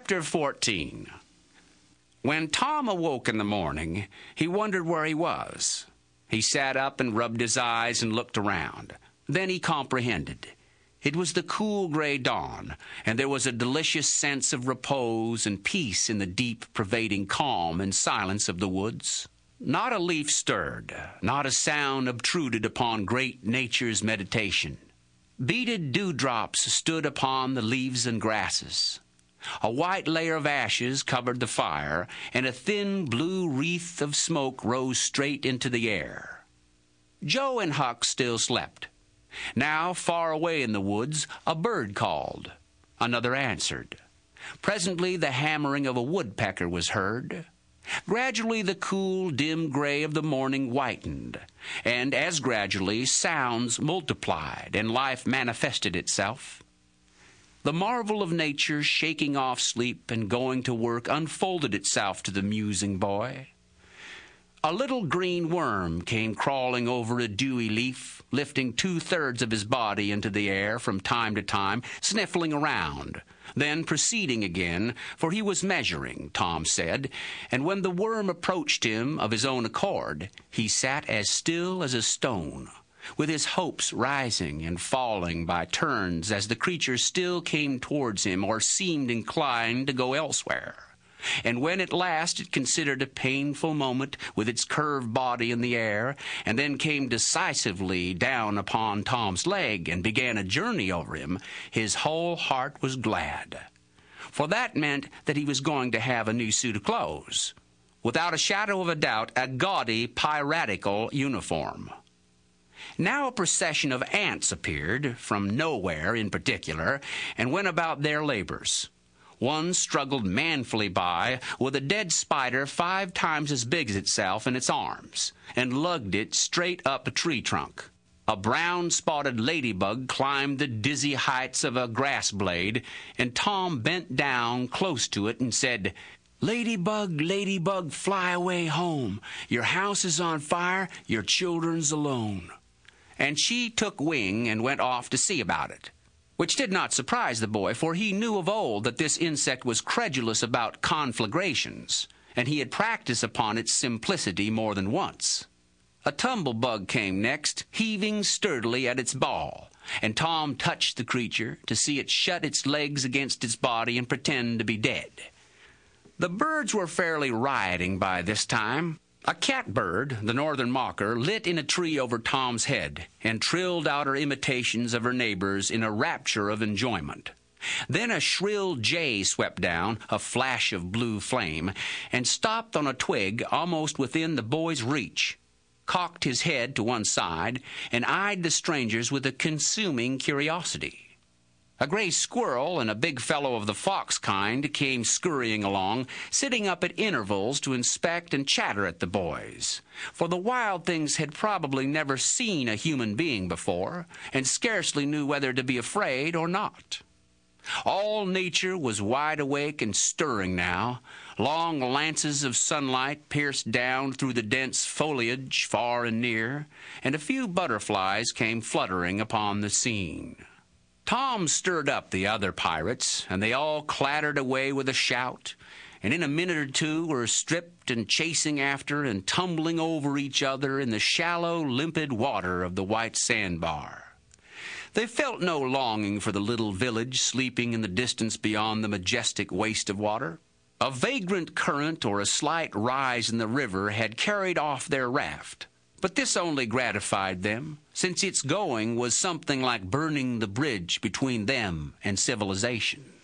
Chapter 14. When Tom awoke in the morning, he wondered where he was. He sat up and rubbed his eyes and looked around. Then he comprehended. It was the cool gray dawn, and there was a delicious sense of repose and peace in the deep, pervading calm and silence of the woods. Not a leaf stirred, not a sound obtruded upon great nature's meditation. Beaded dewdrops stood upon the leaves and grasses. A white layer of ashes covered the fire, and a thin blue wreath of smoke rose straight into the air. Joe and Huck still slept. Now, far away in the woods, a bird called. Another answered. Presently the hammering of a woodpecker was heard. Gradually the cool, dim gray of the morning whitened, and as gradually sounds multiplied and life manifested itself. The marvel of nature shaking off sleep and going to work unfolded itself to the musing boy. A little green worm came crawling over a dewy leaf, lifting 2/3 of his body into the air from time to time, sniffling around, then proceeding again, for he was measuring, Tom said, and when the worm approached him of his own accord, he sat as still as a stone, with his hopes rising and falling by turns as the creature still came towards him or seemed inclined to go elsewhere. And when at last it considered a painful moment with its curved body in the air, and then came decisively down upon Tom's leg and began a journey over him, his whole heart was glad. For that meant that he was going to have a new suit of clothes. Without a shadow of a doubt, a gaudy, piratical uniform. Now a procession of ants appeared, from nowhere in particular, and went about their labors. One struggled manfully by with a dead spider 5 times as big as itself in its arms, and lugged it straight up a tree trunk. A brown-spotted ladybug climbed the dizzy heights of a grass blade, and Tom bent down close to it and said, "Ladybug, ladybug, fly away home. Your house is on fire, your children's alone." And she took wing and went off to see about it. Which did not surprise the boy, for he knew of old that this insect was credulous about conflagrations, and he had practiced upon its simplicity more than once. A tumblebug came next, heaving sturdily at its ball, and Tom touched the creature to see it shut its legs against its body and pretend to be dead. The birds were fairly rioting by this time. A catbird, the northern mocker, lit in a tree over Tom's head and trilled out her imitations of her neighbors in a rapture of enjoyment. Then a shrill jay swept down, a flash of blue flame, and stopped on a twig almost within the boy's reach, cocked his head to one side, and eyed the strangers with a consuming curiosity. A gray squirrel and a big fellow of the fox kind came scurrying along, sitting up at intervals to inspect and chatter at the boys. For the wild things had probably never seen a human being before, and scarcely knew whether to be afraid or not. All nature was wide awake and stirring now. Long lances of sunlight pierced down through the dense foliage far and near, and a few butterflies came fluttering upon the scene. Tom stirred up the other pirates, and they all clattered away with a shout, and in a minute or two were stripped and chasing after and tumbling over each other in the shallow, limpid water of the white sandbar. They felt no longing for the little village sleeping in the distance beyond the majestic waste of water. A vagrant current or a slight rise in the river had carried off their raft. But this only gratified them, since its going was something like burning the bridge between them and civilization.